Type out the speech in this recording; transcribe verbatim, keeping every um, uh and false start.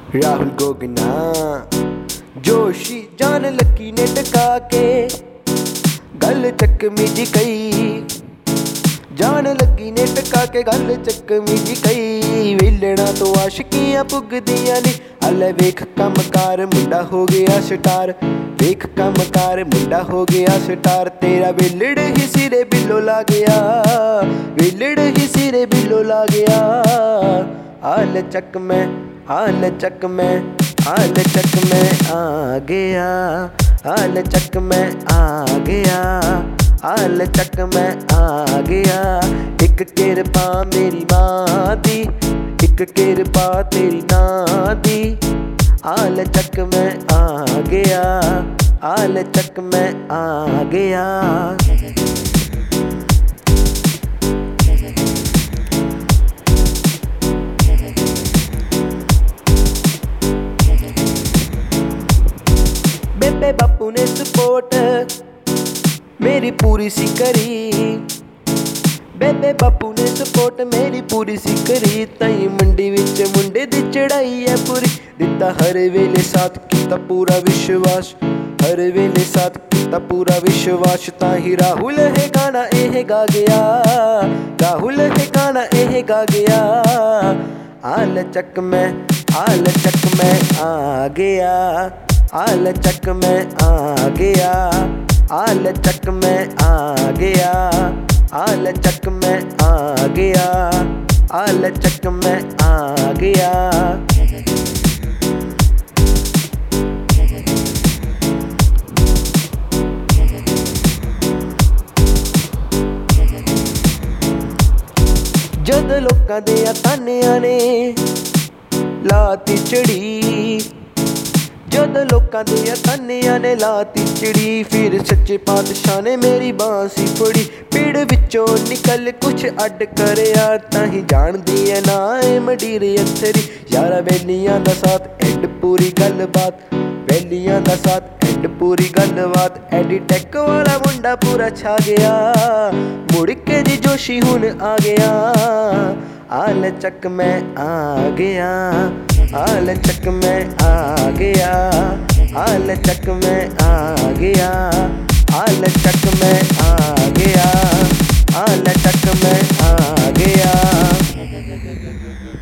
राहुल गोगना जोशी जान लकी ने टका के गल चकमी जी कई जान लगी ने टका के गल चकमी जी कई वेलणा तो आशिकियां पुगदियां ने हले वेख कमकार मुंडा हो गया स्टार वेख कमकार मुंडा हो गया स्टार तेरा वेलड़ ही सिरे बिलो ला गया वेलड़ ही सिरे बिलो ला गया हाल चक में हाल चक में हाल चक में आ गया हाल चक में आ गया हाल चक में आ गया एक किरपा मेरी माँ दी एक किरपा तेरी नां दी हाल चक में आ गया हाल चक में आ गया। बेबे बापू ने सपोर्ट मेरी पूरी सी करी बेबे बापू ने सपोर्ट मेरी पूरी सी करी ताई मंडी विच मुंडे दी चढ़ाई है पूरी दिता हर वेले साथ कीता पूरा विश्वास हर वेले साथ कीता पूरा विश्वास ताही राहुल है गाना एह गा गया राहुल है गाना एह गा गया हाल चक में हाल चक में आ गया हाल चक में आ गया हाल चक में आ गया हाल चक में आ गया हाल चक में आ गया। जद लोकां दे तानियां ने लाती चढ़ी जद लोकां दे तानियां ने लाती चिड़ी फिर सच्चे पातशाह ने मेरी बांसी फड़ी पीड़ विचों निकल कुछ अड करिया ताही जानदी है ना ए मडीर अथरी यारा वेलियां दा साथ एंड पूरी गलबात वेलियां दा साथ एंड पूरी गलबात एडी टेक वाला मुंडा पूरा छा गया मुड़ के जी जोशी हुन आ गया हाल चक में आ गया हाल चक में आ गया हाल चक में आ गया हाल चक में आ गया हाल चक में आ गया।